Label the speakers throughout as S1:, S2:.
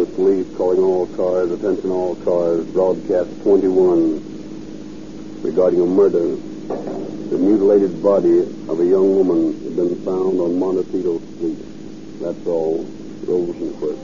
S1: Police calling all cars, attention all cars, broadcast 21 regarding a murder. The mutilated body of a young woman had been found on Montecito Street. That's all. Rosenquist.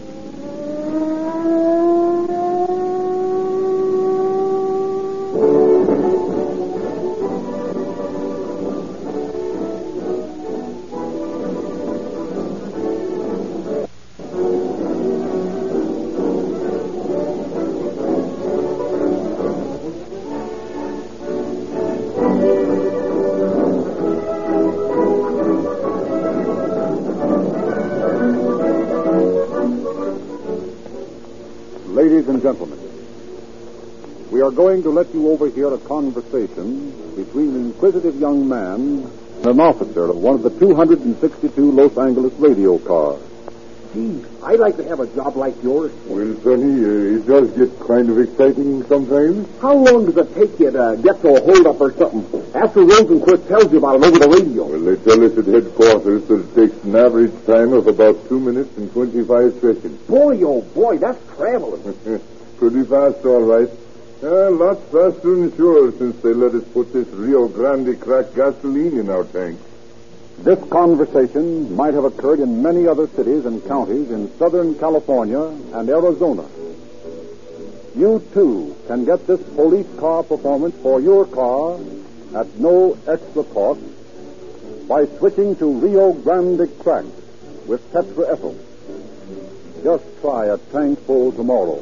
S2: Ladies and gentlemen, we are going to let you overhear a conversation between an inquisitive young man and an officer of one of the 262 Los Angeles radio cars.
S3: Gee, I'd like to have a job like yours.
S4: Well, Sonny, it does get kind of exciting sometimes.
S3: How long does it take you to get to a holdup or something? After Rosenquist tells you about it over the radio.
S4: Well, they tell us at headquarters that it takes an average time of about 2 minutes and 25 seconds.
S3: Boy, oh boy, that's traveling.
S4: Pretty fast, all right. Lots faster than sure since they let us put this Rio Grande cracked gasoline in our tanks.
S2: This conversation might have occurred in many other cities and counties in Southern California and Arizona. You, too, can get this police car performance for your car at no extra cost by switching to Rio Grande Cracked with tetraethyl. Just try a tank full tomorrow.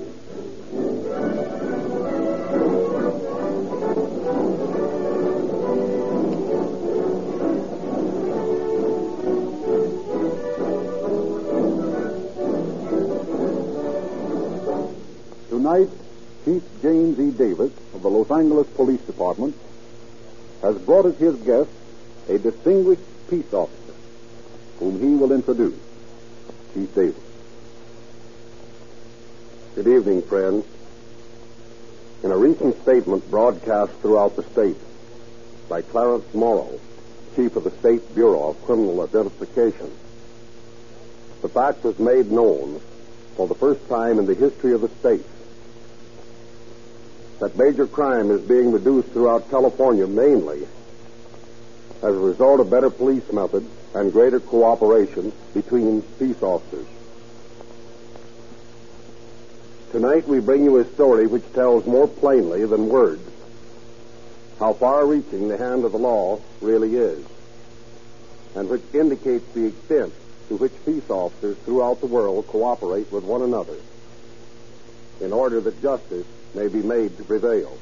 S2: Tonight, Chief James E. Davis of the Los Angeles Police Department has brought as his guest a distinguished peace officer whom he will introduce. Chief Davis.
S1: Good evening, friends. In a recent statement broadcast throughout the state by Clarence Morrow, Chief of the State Bureau of Criminal Identification, the fact was made known for the first time in the history of the state that major crime is being reduced throughout California mainly as a result of better police methods and greater cooperation between peace officers. Tonight we bring you a story which tells more plainly than words how far-reaching the hand of the law really is, and which indicates the extent to which peace officers throughout the world cooperate with one another in order that justice may be made to prevail.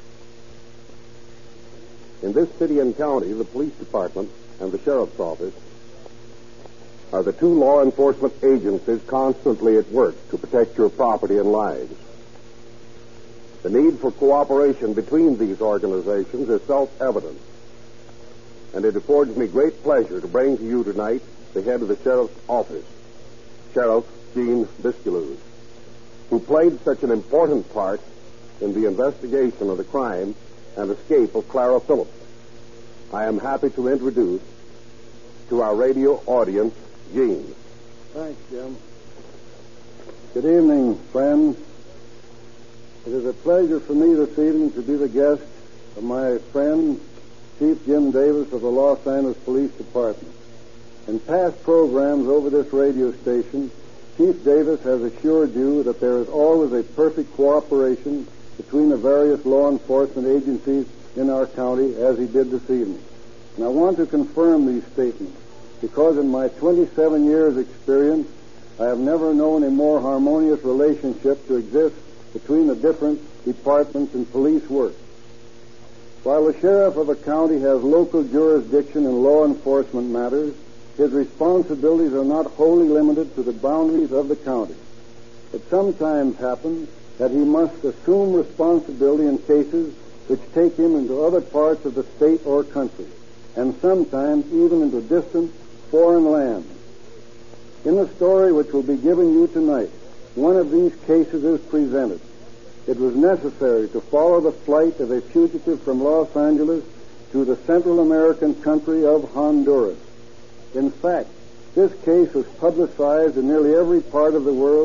S1: In this city and county, the police department and the sheriff's office are the two law enforcement agencies constantly at work to protect your property and lives. The need for cooperation between these organizations is self-evident, and it affords me great pleasure to bring to you tonight the head of the sheriff's office, Sheriff Gene Bisculoos, who played such an important part in the investigation of the crime and escape of Clara Phillips. I am happy to introduce to our radio audience, Gene.
S5: Thanks, Jim. Good evening, friends. It is a pleasure for me this evening to be the guest of my friend, Chief Jim Davis of the Los Angeles Police Department. In past programs over this radio station, Chief Davis has assured you that there is always a perfect cooperation between the various law enforcement agencies in our county, as he did this evening. And I want to confirm these statements because in my 27 years' experience, I have never known a more harmonious relationship to exist between the different departments in police work. While the sheriff of a county has local jurisdiction in law enforcement matters, his responsibilities are not wholly limited to the boundaries of the county. It sometimes happens that he must assume responsibility in cases which take him into other parts of the state or country, and sometimes even into distant foreign lands. In the story which will be given you tonight, one of these cases is presented. It was necessary to follow the flight of a fugitive from Los Angeles to the Central American country of Honduras. In fact, this case was publicized in nearly every part of the world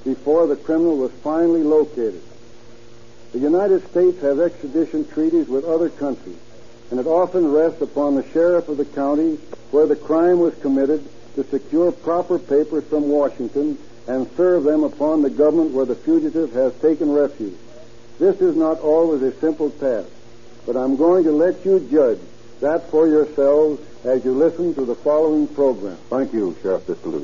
S5: before the criminal was finally located. The United States has extradition treaties with other countries, and it often rests upon the sheriff of the county where the crime was committed to secure proper papers from Washington and serve them upon the government where the fugitive has taken refuge. This is not always a simple task, but I'm going to let you judge that for yourselves as you listen to the following program.
S2: Thank you, Sheriff Disteluz.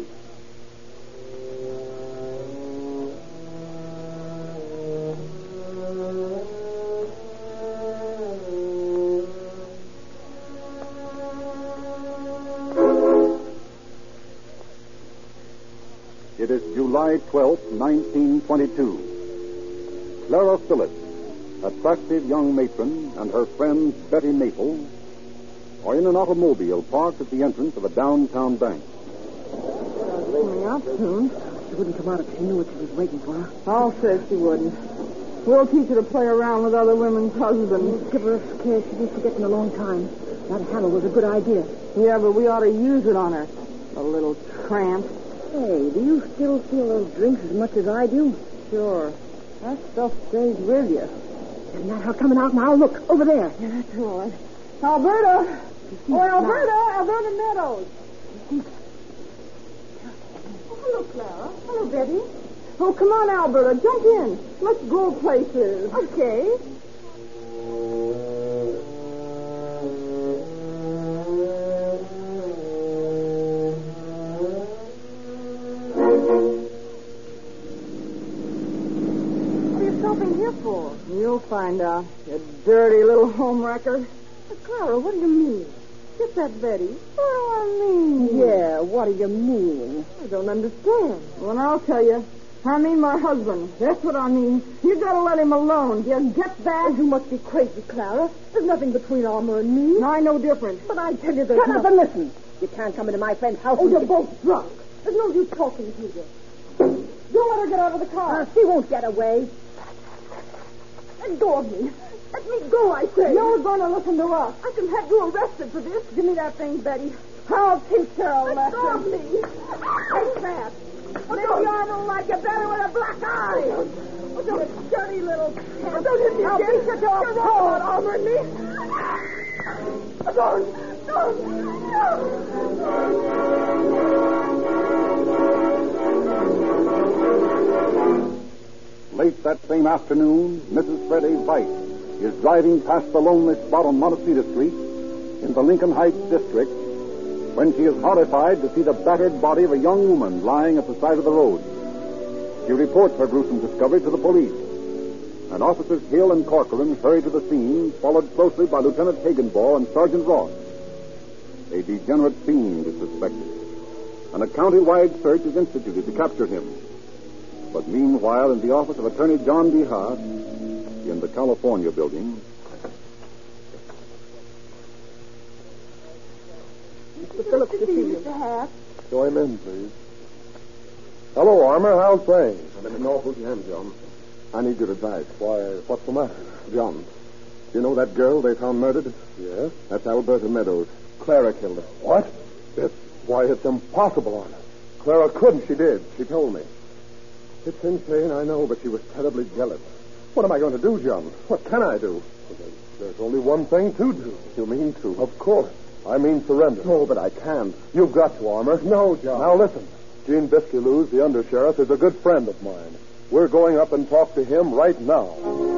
S2: It is July 12th, 1922. Clara Phillips, attractive young matron, and her friend Betty Maple are in an automobile parked at the entrance of a downtown bank.
S6: Coming out soon. She wouldn't come out if she knew what she was waiting for.
S7: I'll say she wouldn't. We'll teach her to play around with other women's husbands.
S6: Give her a scare she didn't forget in a long time. That handle was a good idea.
S7: Yeah, but we ought to use it on her. A little tramp.
S6: Hey, do you still feel those drinks as much as I do?
S7: Sure. That stuff stays with you.
S6: Isn't that her coming out now? Look, over there.
S7: Yeah, that's right. Alberta! Oh, Alberta Meadows. Oh, hello, Clara. Hello, Betty. Oh, come on, Alberta. Jump in. Let's go places. Okay. What are you stopping here for? You'll find out, you dirty little homewrecker. But Clara, what do you mean? Get that Betty. What do I mean?
S6: Yeah, what do you mean?
S7: I don't understand. Well, then I'll tell you. I mean my husband. That's what I mean. You gotta let him alone. You get that?
S6: You must be crazy, Clara. There's nothing between Armour and me.
S7: I know different.
S6: But I tell you there's
S7: Shut up and listen.
S6: You can't come into my friend's house.
S7: Oh, you're both drunk. There's no use talking to you. Don't let her get out of the car.
S6: She won't get away.
S7: Let go of me. Let me go, I say. You're going to listen to us. I can have you arrested for this. Give me that thing, Betty. I'll teach her a lesson. Let go of me. Take that. Maybe Arnold will like you better with a black eye. Oh, you dirty little tramp. Don't hit me again. I'll beat you to a pulp. Armour and me. Don't.
S2: Late that same afternoon, Mrs. Fred A. White is driving past the lonely spot on Montecito Street in the Lincoln Heights district when she is horrified to see the battered body of a young woman lying at the side of the road. She reports her gruesome discovery to the police, and Officers Hill and Corcoran hurry to the scene, followed closely by Lieutenant Hagenbaugh and Sergeant Ross. A degenerate fiend is suspected, and a county-wide search is instituted to capture him. But meanwhile, in the office of Attorney John D. Haas, in the California building...
S7: Mr. Phillips, to see you. Mr. Haas.
S5: Show him in, please. Hello, Armour. How's things?
S3: I'm in an awful jam, John.
S5: I need your advice. Why, what's the matter? John, you know that girl they found murdered? Yes. That's Alberta Meadows. Clara killed her. What? It's impossible, Armour. Clara couldn't. She did. She told me. It's insane, I know, but she was terribly jealous. What am I going to do, John? What can I do? There's only one thing to do. You mean to? Of course. I mean surrender. No, but I can't. You've got to, Armour. No, John. Now, listen. Gene Biscuit-Lewis, the undersheriff, is a good friend of mine. We're going up and talk to him right now.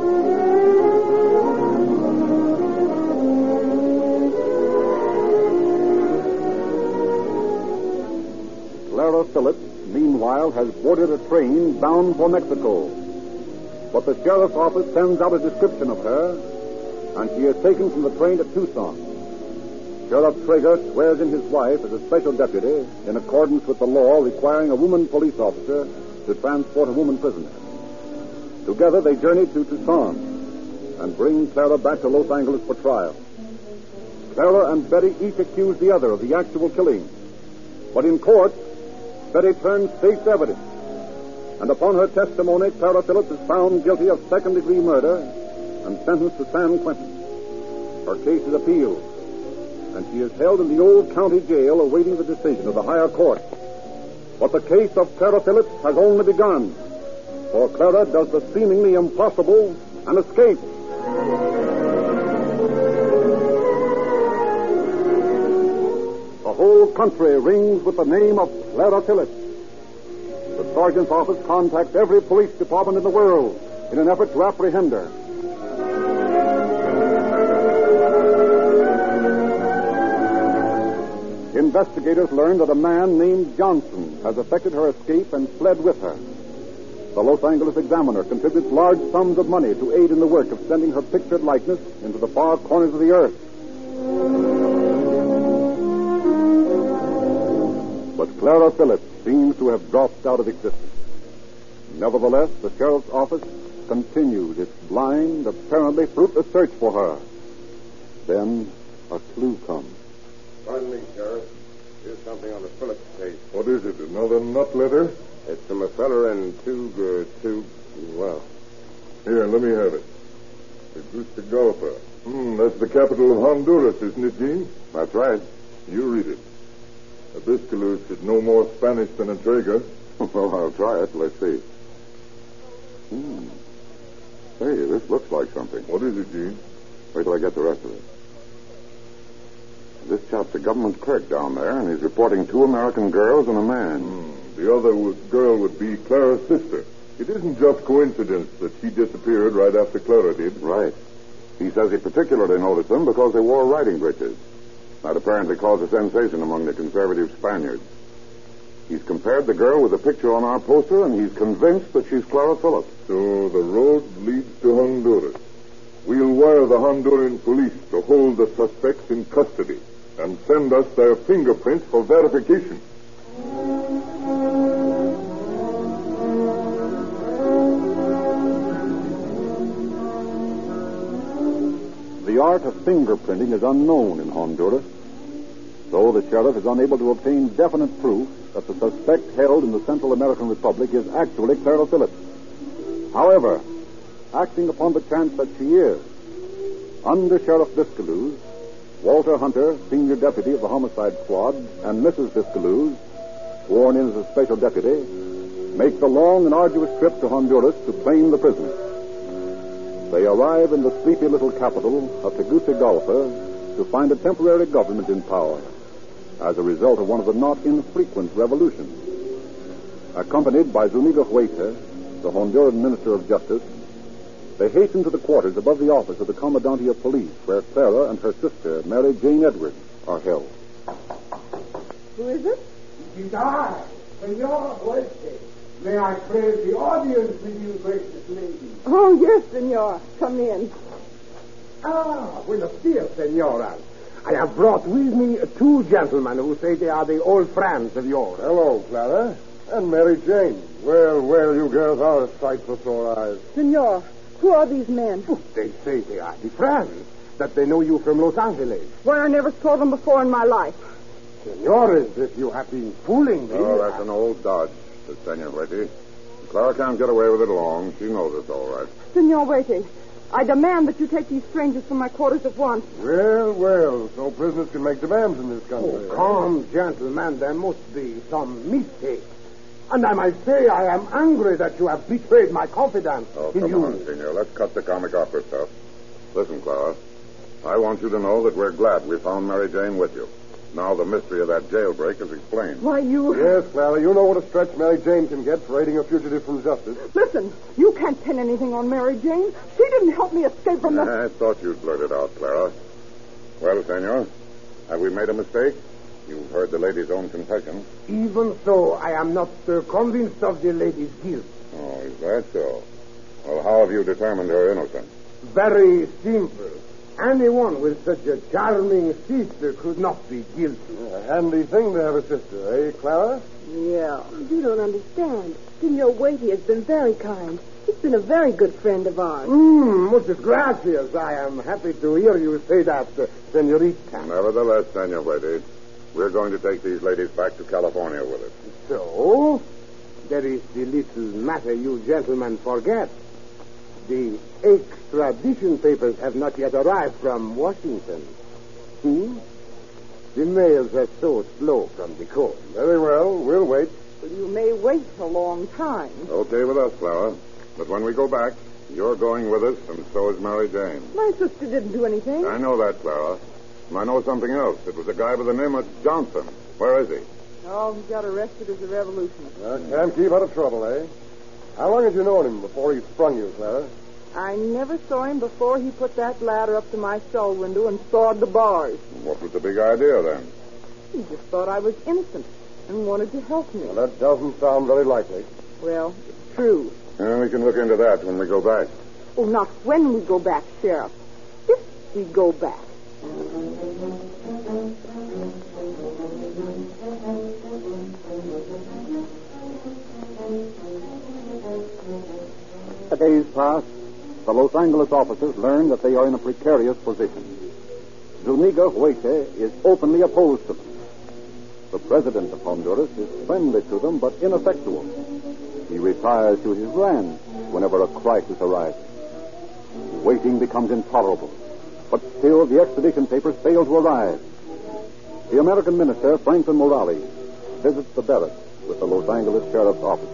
S2: Clara Phillips, meanwhile, has boarded a train bound for Mexico. But the sheriff's office sends out a description of her, and she is taken from the train to Tucson. Sheriff Traeger swears in his wife as a special deputy in accordance with the law requiring a woman police officer to transport a woman prisoner. Together they journey to Tucson and bring Clara back to Los Angeles for trial. Clara and Betty each accuse the other of the actual killing. But in court, Betty turns state's evidence. And upon her testimony, Clara Phillips is found guilty of second-degree murder and sentenced to San Quentin. Her case is appealed, and she is held in the old county jail awaiting the decision of the higher court. But the case of Clara Phillips has only begun. for Clara does the seemingly impossible and escapes. The whole country rings with the name of Clara Phillips. The sergeant's office contacts every police department in the world in an effort to apprehend her. Investigators learn that a man named Johnson has effected her escape and fled with her. The Los Angeles Examiner contributes large sums of money to aid in the work of sending her pictured likeness into the far corners of the earth. But Clara Phillips seems to have dropped out of existence. Nevertheless, the sheriff's office continues its blind, apparently fruitless search for her. Then a clue comes.
S1: Pardon me, Sheriff. Here's something on the Phillips case.
S4: What is it? Another nut letter?
S1: It's from a feller in well.
S4: Here, let me have it. Tegucigalpa. That's the capital of Honduras, isn't it, Gene?
S1: That's right.
S4: You read it. Abiscalus should know more Spanish than Entrega.
S1: Well, I'll try it. Let's see. Hey, this looks like something.
S4: What is it, Gene?
S1: Wait till I get the rest of it. This chap's a government clerk down there, and he's reporting 2 American girls and a man.
S4: The other girl would be Clara's sister. It isn't just coincidence that she disappeared right after Clara did.
S1: Right. He says he particularly noticed them because they wore riding breeches. That apparently caused a sensation among the conservative Spaniards. He's compared the girl with the picture on our poster, and he's convinced that she's Clara Phillips.
S4: So the road leads to Honduras. We'll wire the Honduran police to hold the suspects in custody and send us their fingerprints for verification.
S2: The art of fingerprinting is unknown in Honduras, so the sheriff is unable to obtain definite proof that the suspect held in the Central American Republic is actually Clara Phillips. However, acting upon the chance that she is, Under Sheriff Biscaluz, Walter Hunter, senior deputy of the homicide squad, and Mrs. Biscaluz, sworn in as a special deputy, make the long and arduous trip to Honduras to claim the prisoner. They arrive in the sleepy little capital of Tegucigalpa to find a temporary government in power as a result of one of the not infrequent revolutions. Accompanied by Zuniga Huerta, the Honduran Minister of Justice, they hasten to the quarters above the office of the Commandante of Police, where Clara and her sister, Mary Jane Edwards, are held.
S7: Who is it?
S3: It is I, Senora Huerta. May I praise the audience with you, gracious lady.
S7: Oh, yes, senor. Come in.
S3: Buenos dias, senora. I have brought with me 2 gentlemen who say they are the old friends of yours.
S5: Hello, Clara. And Mary Jane. Well, you girls are a sight for sore eyes.
S7: Senor, who are these men?
S3: They say they are the friends, that they know you from Los Angeles.
S7: Why, I never saw them before in my life.
S3: Senores, if you have been fooling me...
S1: Oh, that's an old dodge, Senor Huerta. Clara can't get away with it long. She knows it's all right.
S7: Senor Huerta, I demand that you take these strangers from my quarters at once.
S5: Well, no prisoners can make demands in this country.
S3: Oh, calm, gentlemen. There must be some mistake. And I might say I am angry that you have betrayed my confidence in
S1: come
S3: you.
S1: on, Senor. Let's cut the comic opera stuff. Listen, Clara. I want you to know that we're glad we found Mary Jane with you. Now the mystery of that jailbreak is explained.
S7: Why, you...
S5: Yes, Clara, you know what a stretch Mary Jane can get for aiding a fugitive from justice.
S7: Listen, you can't pin anything on Mary Jane. She didn't help me escape from the...
S1: I thought you'd blurt it out, Clara. Well, Senor, have we made a mistake? You've heard the lady's own confession.
S3: Even so, I am not convinced of the lady's guilt.
S1: Oh, is that so? Well, how have you determined her innocence?
S3: Very simple. Anyone with such a charming sister could not be guilty.
S5: A handy thing to have a sister, eh, Clara?
S6: Yeah. You don't understand. Senor Huerta has been very kind. He's been a very good friend of ours.
S3: Muchas gracias. I am happy to hear you say that, senorita.
S1: Nevertheless, Senor Huerta, we're going to take these ladies back to California with us.
S3: So, there is the little matter you gentlemen forget. The extradition papers have not yet arrived from Washington. The mails are so slow from the court.
S5: Very well, we'll wait.
S8: Well, you may wait a long time.
S9: Okay with us, Clara. But when we go back, you're going with us, and so is Mary Jane.
S8: My sister didn't do anything.
S9: I know that, Clara. And I know something else. It was a guy by the name of Johnson. Where is he?
S8: Oh, he got arrested as a revolutionist.
S5: Can't keep out of trouble, eh? How long had you known him before he sprung you, Clara?
S8: I never saw him before he put that ladder up to my cell window and sawed the bars.
S9: What was the big idea, then?
S8: He just thought I was innocent and wanted to help me.
S5: Well, that doesn't sound very likely.
S8: Well, it's true.
S9: Yeah, we can look into that when we go back.
S8: Oh, not when we go back, Sheriff. If we go back.
S2: The days pass. The Los Angeles officers learn that they are in a precarious position. Zuniga Huete is openly opposed to them. The president of Honduras is friendly to them, but ineffectual. He retires to his ranch whenever a crisis arises. Waiting becomes intolerable. But still, the extradition papers fail to arrive. The American minister, Franklin Morales, visits the barracks with the Los Angeles Sheriff's Office.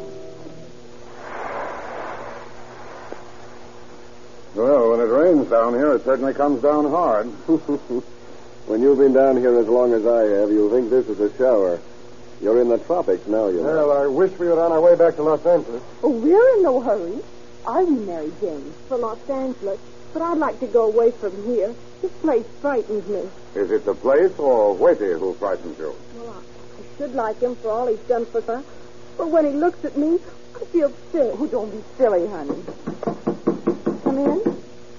S9: Well, when it rains down here, it certainly comes down hard.
S5: When you've been down here as long as I have, you'll think this is a shower. You're in the tropics now, you know. Well, I wish we were on our way back to Los Angeles.
S6: Oh, we're in no hurry. Are we, Mary Jane? For Los Angeles. But I'd like to go away from here. This place frightens me.
S9: Is it the place or Huete who frightens you?
S6: Well, I should like him for all he's done for her. But when he looks at me, I feel sick.
S8: Oh, don't be silly, honey.
S6: Come in.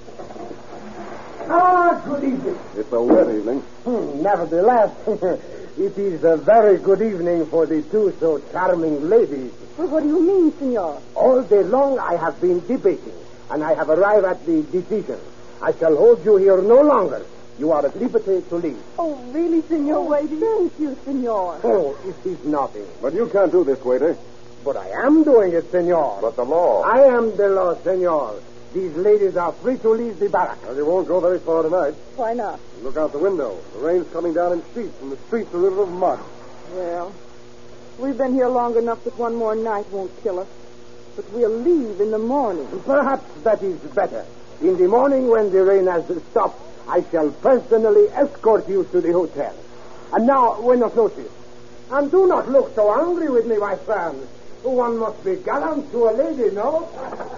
S3: Ah, good evening.
S5: It's a wet evening.
S3: Nevertheless, it is a very good evening for the two so charming ladies.
S6: Well, what do you mean, senor?
S3: All day long I have been debating, and I have arrived at the decision. I shall hold you here no longer. You are at liberty to leave.
S6: Oh, really, senor Waity? Thank you, senor.
S3: Oh, it is nothing.
S5: But you can't do this, waiter.
S3: But I am doing it, senor.
S9: But the law.
S3: I am the law, senor. These ladies are free to leave the barrack.
S5: Well, you won't go very far tonight.
S6: Why not?
S5: Look out the window. The rain's coming down in sheets, and the streets are a river of mud.
S8: Well, we've been here long enough that one more night won't kill us. But we'll leave in the morning.
S3: Perhaps that is better. In the morning, when the rain has stopped, I shall personally escort you to the hotel. And now, buenos noches. And do not look so angry with me, my friend. One must be gallant to a lady, no?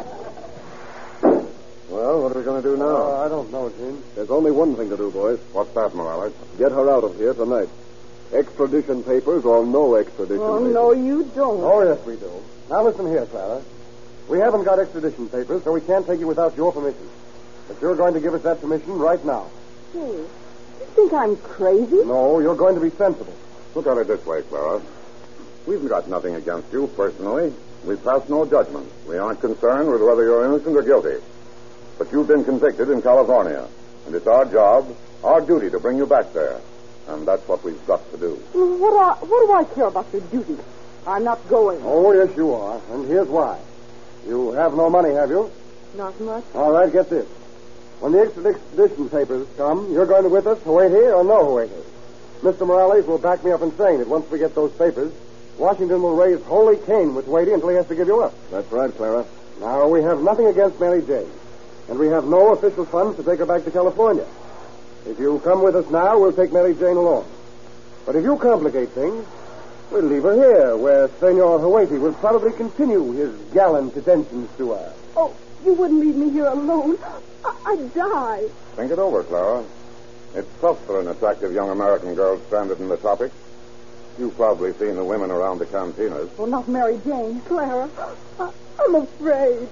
S5: Well, what are we going to do now? I don't know, Gene. There's only one thing to do, boys.
S9: What's that, Morales?
S5: Get her out of here tonight. Extradition papers or no extradition
S8: Oh,
S5: papers.
S8: no, you don't.
S5: Oh, yes, we do. Now, listen here, Clara. We haven't got extradition papers, so we can't take you without your permission. But you're going to give us that permission right now.
S8: Hey, you think I'm crazy?
S5: No, you're going to be sensible.
S9: Look at it this way, Clara. We've got nothing against you personally. We pass no judgment. We aren't concerned with whether you're innocent or guilty. But you've been convicted in California, and it's our job, our duty to bring you back there. And that's what we've got to do.
S8: What do I care about your duty? I'm not going.
S5: Oh, yes, you are. And here's why. You have no money, have you?
S8: Not much.
S5: All right, get this. When the extradition papers come, you're going to with us, Huete or no Huete. Mr. Morales will back me up in saying that once we get those papers, Washington will raise holy Cain with Huete until he has to give you up. That's right, Clara. Now, we have nothing against Mary Jane, and we have no official funds to take her back to California. If you come with us now, we'll take Mary Jane along. But if you complicate things, we'll leave her here, where Senor Huete will probably continue his gallant attentions to her.
S6: Oh, you wouldn't leave me here alone. I'd die.
S9: Think it over, Clara. It's tough for an attractive young American girl stranded in the tropics. You've probably seen the women around the cantinas.
S8: Well, not Mary Jane.
S6: Clara, I'm afraid.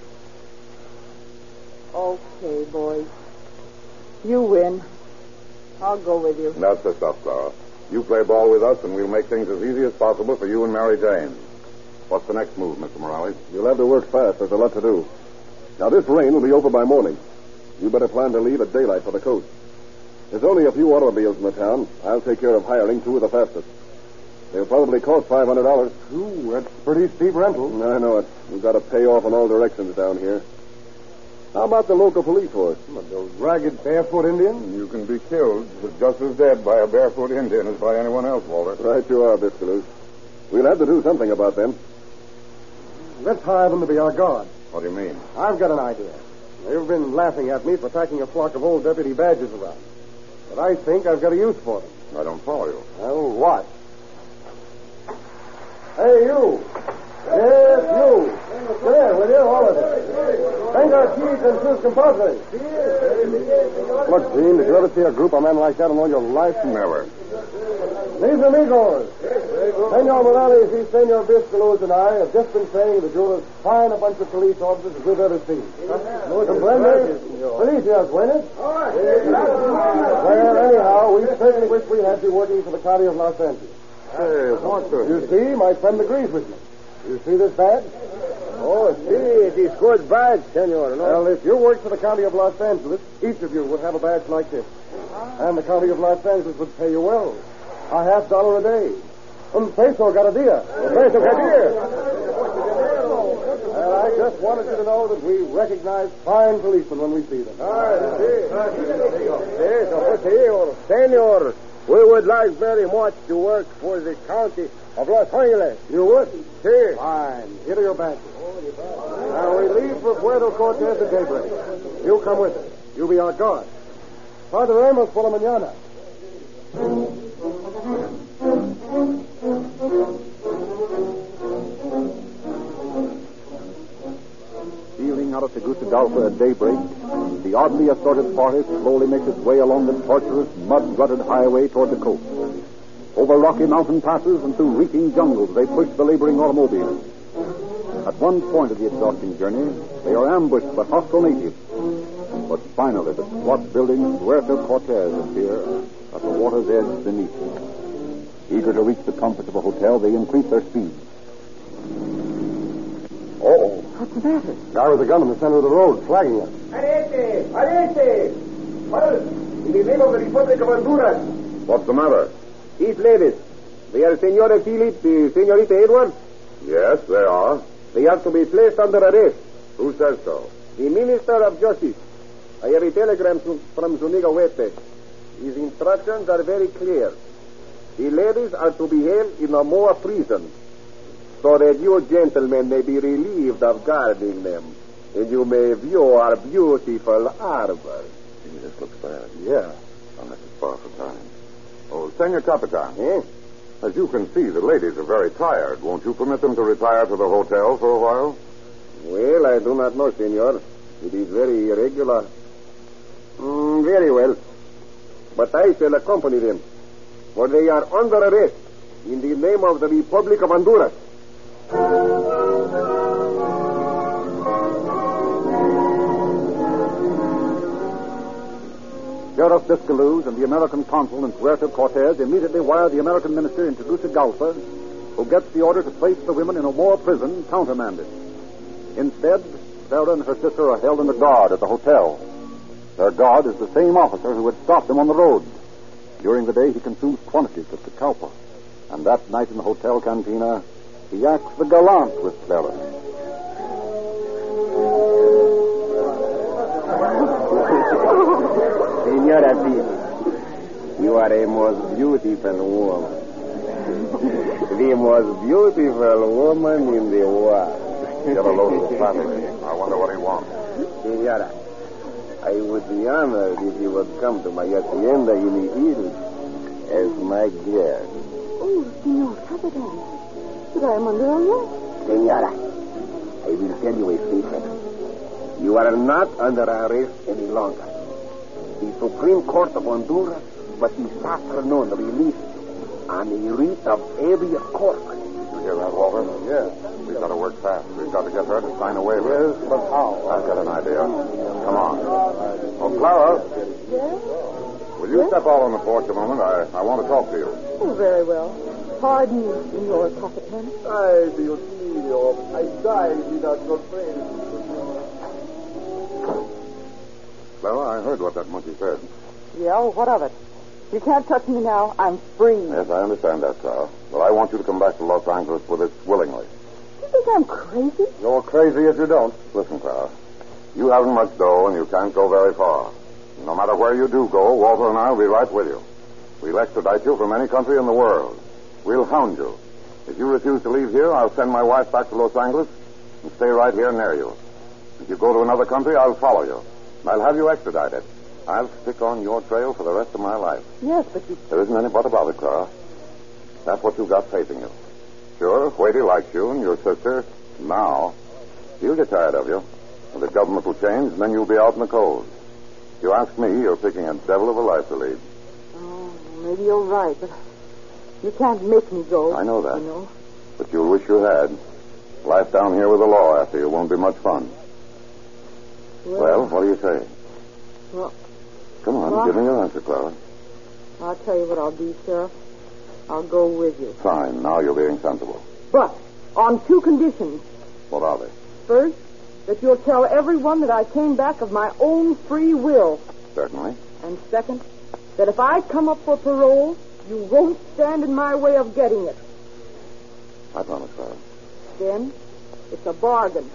S8: Okay, boys. You win. I'll go with you.
S9: That's the stuff, Clara. You play ball with us, and we'll make things as easy as possible for you and Mary Jane. What's the next move, Mr. Morales?
S5: You'll have to work fast. There's a lot to do. Now, this rain will be over by morning. You better plan to leave at daylight for the coast. There's only a few automobiles in the town. I'll take care of hiring two of the fastest. They'll probably cost $500. Ooh, that's pretty steep rental. I know it. We've got to pay off in all directions down here. How about the local police force? Those ragged barefoot Indians?
S9: You can be killed just as dead by a barefoot Indian as by anyone else, Walter.
S5: Right you are, Biscaloo.
S1: We'll have to do something about them.
S3: Let's hire them to be our guard.
S9: What do you mean?
S3: I've got an idea. They've been laughing at me for packing a flock of old deputy badges around. But I think I've got a use for them.
S9: I don't follow you.
S3: Well, what? Hey, you. Yes, you. Come here, will you, all of you? Bring our keys and sus compadres. Look, Dean, did you ever see a group of men like that in all your life?
S9: Never.
S3: Mis amigos. Senor Morales y Senor Biscaluz and I have just been saying that you're as fine a bunch of police officers as we've ever seen. Comprende? Felicias, buenas? Well, anyhow, we certainly wish we had you working for the County of Los Angeles.
S9: Hey, what's this?
S3: You see, my friend agrees with me. You see this badge?
S5: Oh, see, it is good badge, senor. No?
S3: Well, if you worked for the County of Los Angeles, each of you would have a badge like this. And the County of Los Angeles would pay you well. $50 a day. Un peso cada dia. Un peso cada dia. Well, I just wanted you to know that we recognize fine policemen when we see them.
S5: Senor, we would like very much to work for the County of Los Angeles.
S3: You would?
S5: Si.
S3: Fine. Here are your badges. Now, we leave for Puerto Cortez at daybreak. You come with us. You be our guard. Partiremos por la mañana.
S2: Stealing out of Tegucigalpa at daybreak, the oddly assorted party slowly makes its way along the tortuous, mud-rutted highway toward the coast. Over rocky mountain passes and through reeking jungles, they push the laboring automobiles. At one point of the exhausting journey, they are ambushed by hostile natives. But finally, the squat building Puerto Cortez appear at the water's edge beneath. Eager to reach the comforts of a hotel, they increase their speed.
S3: Uh-oh.
S6: What's the matter?
S3: Guy with a gun in the center of the road, flagging us.
S5: Arreste! Arreste! Well, in the name of the Republic of Honduras.
S9: What's the matter?
S5: These ladies, they are Senora Philip, Senorita Edwards.
S9: Yes, they are.
S5: They are to be placed under arrest.
S9: Who says so?
S5: The Minister of Justice. I have a telegram from Zuniga Huete. His instructions are very clear. The ladies are to be held in a Moa prison, so that you gentlemen may be relieved of guarding them, and you may view our beautiful harbor.
S9: Gee, this looks bad.
S3: Yeah.
S9: Unless it's far from time. Oh, Senor Capitan.
S5: Eh?
S9: As you can see, the ladies are very tired. Won't you permit them to retire to the hotel for a while?
S5: Well, I do not know, senor. It is very irregular. Very well. But I shall accompany them, for they are under arrest in the name of the Republic of Honduras.
S2: Sheriff Biscaluz and the American consul in Puerto Cortez immediately wire the American minister in Tegucigalpa, who gets the order to place the women in a war prison countermanded. Instead, Sarah and her sister are held under guard at the hotel. Their guard is the same officer who had stopped them on the road. During the day, he consumes quantities of Tecalpa. And that night in the hotel cantina, he acts the gallant with Clara.
S5: Senora Philip, you are a most beautiful woman. The most beautiful woman in the world.
S9: Get a load of the family. I wonder what he wants.
S5: Senora, I would be honored if you would come to my hacienda in the hills as my guest.
S6: Oh, Senor Capitan, but I am under arrest.
S5: Senora, I will tell you a secret. You are not under arrest any longer. The Supreme Court of Honduras, but this afternoon, released you on a writ of habeas corpus.
S9: You hear that, Walter?
S3: Yes.
S9: We've got to work fast. We've got to get her to sign a waiver.
S3: Yes, but how?
S9: I've got an idea. Come on. Oh, Clara,
S6: Yes?
S9: will you step out on the porch a moment? I want to talk to you.
S6: Oh, very well. Pardon me, Senor Capitan.
S3: Ay, Dios mío. I died without your friend.
S9: Clara, I heard what that monkey said.
S8: Yeah, well, what of it? You can't touch me now. I'm free.
S9: Yes, I understand that, Clara. But I want you to come back to Los Angeles with us willingly.
S6: You think I'm crazy?
S3: You're crazy if you don't.
S9: Listen, Clara. You haven't much dough, and you can't go very far. No matter where you do go, Walter and I will be right with you. We'll extradite you from any country in the world. We'll hound you. If you refuse to leave here, I'll send my wife back to Los Angeles and stay right here near you. If you go to another country, I'll follow you. I'll have you extradited. I'll stick on your trail for the rest of my life.
S8: Yes, but you...
S9: There isn't any but about it, Clara. That's what you've got facing you. Sure, Whitey likes you and your sister. Now, he'll get tired of you. And the government will change, and then you'll be out in the cold. If you ask me, you're picking a devil of a life to lead.
S8: Oh, maybe you're right, but you can't make me go.
S9: I know that.
S8: You know?
S9: But you'll wish you had. Life down here with the law after you won't be much fun. Well, what do you say?
S8: Well...
S9: Come on, give me your answer, Clara.
S8: I'll tell you what I'll do, Sheriff. I'll go with you.
S9: Fine. Now you're being sensible.
S8: But on 2 conditions.
S9: What are they?
S8: First, that you'll tell everyone that I came back of my own free will.
S9: Certainly.
S8: And second, that if I come up for parole, you won't stand in my way of getting it.
S9: I promise, Clara.
S8: Then, it's a bargain.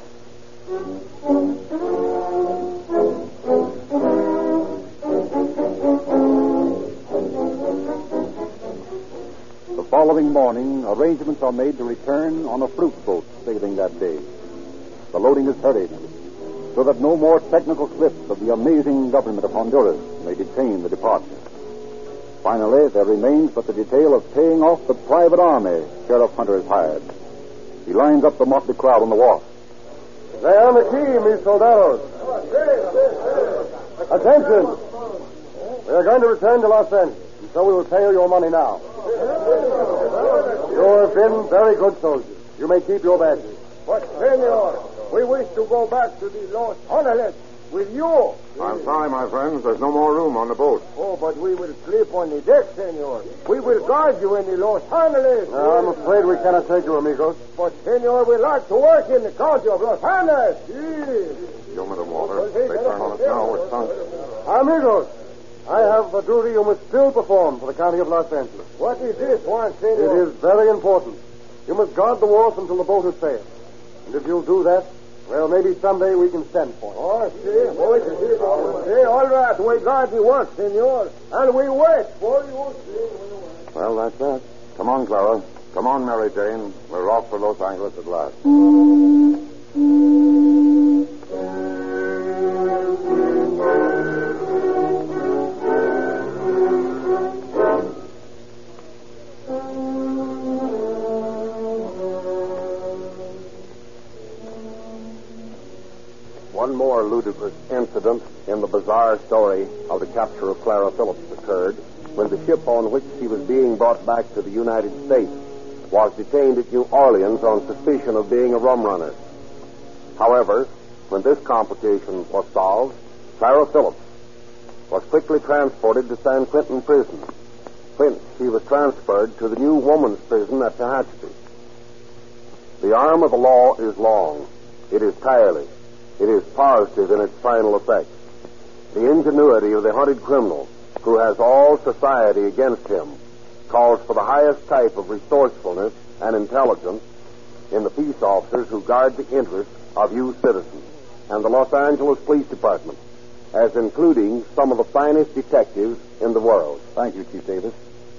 S2: The following morning, arrangements are made to return on a fruit boat sailing that day. The loading is hurried, so that no more technical slips of the amazing government of Honduras may detain the departure. Finally, there remains but the detail of paying off the private army Sheriff Hunter has hired. He lines up the motley crowd on the wharf.
S3: Lay on the key, mis soldados. Attention! We are going to return to Los Angeles, and so we will pay you your money now. You have been very good soldiers. You may keep your badges.
S10: But, senor, we wish to go back to the Los Angeles with you.
S9: I'm sorry, my friends. There's no more room on the boat.
S10: Oh, but we will sleep on the deck, senor. We will guard you in the Los Angeles.
S3: I'm afraid we cannot take you, amigos.
S10: But, senor, we like to work in the county of Los Angeles.
S9: Show me the water. They turn on us now. We're sunk.
S3: Amigos, I have a duty you must still perform for the county of Los Angeles.
S10: What is this one, senor?
S3: It is very important. You must guard the wharf until the boat has sailed. And if you'll do that, well, maybe someday we can send for you.
S10: Oh, see, all right. We guard the work, senor. And we wait for you.
S9: Well, that's that. Come on, Clara. Come on, Mary Jane. We're off for Los Angeles at last.
S1: One more ludicrous incident in the bizarre story of the capture of Clara Phillips occurred when the ship on which she was being brought back to the United States was detained at New Orleans on suspicion of being a rum runner. However, when this complication was solved, Clara Phillips was quickly transported to San Quentin Prison, whence she was transferred to the new woman's prison at Tehachapi. The arm of the law is long. It is tireless. It is positive in its final effect. The ingenuity of the hunted criminal, who has all society against him, calls for the highest type of resourcefulness and intelligence in the peace officers who guard the interests of you citizens, and the Los Angeles Police Department, as including some of the finest detectives in the world.
S2: Thank you, Chief Davis.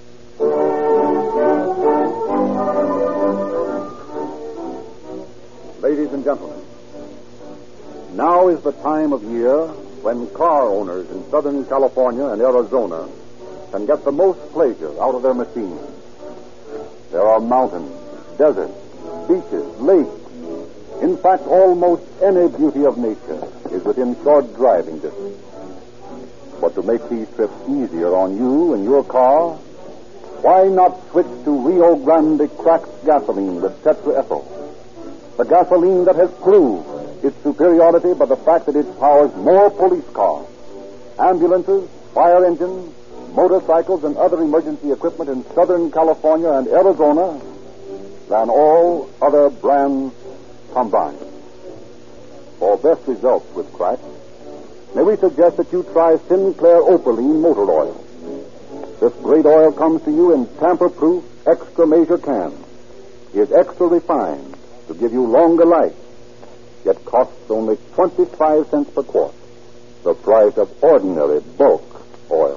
S2: Ladies and gentlemen, now is the time of year when car owners in Southern California and Arizona can get the most pleasure out of their machines. There are mountains, deserts, beaches, lakes. In fact, almost any beauty of nature is within short driving distance. But to make these trips easier on you and your car, why not switch to Rio Grande cracked gasoline with tetraethyl? The gasoline that has proved its superiority by the fact that it powers more police cars, ambulances, fire engines, motorcycles, and other emergency equipment in Southern California and Arizona than all other brands combined. For best results with crack, may we suggest that you try Sinclair Opaline Motor Oil. This great oil comes to you in tamper-proof, extra-major cans. It is extra refined to give you longer life, yet costs only 25 cents per quart, the price of ordinary bulk oil.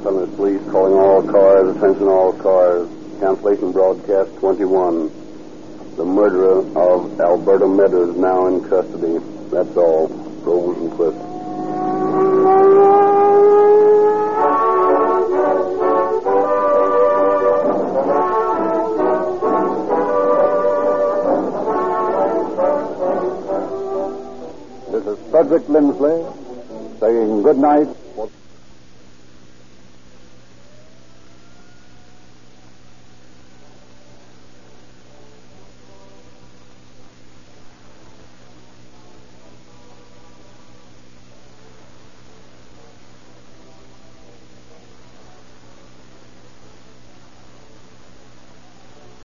S5: Angeles Police calling all cars, attention all cars. Cancellation broadcast 21. The murderer of Alberto Meadows now in custody. That's all. Rosenquist.
S2: This is Frederick Lindsley saying good night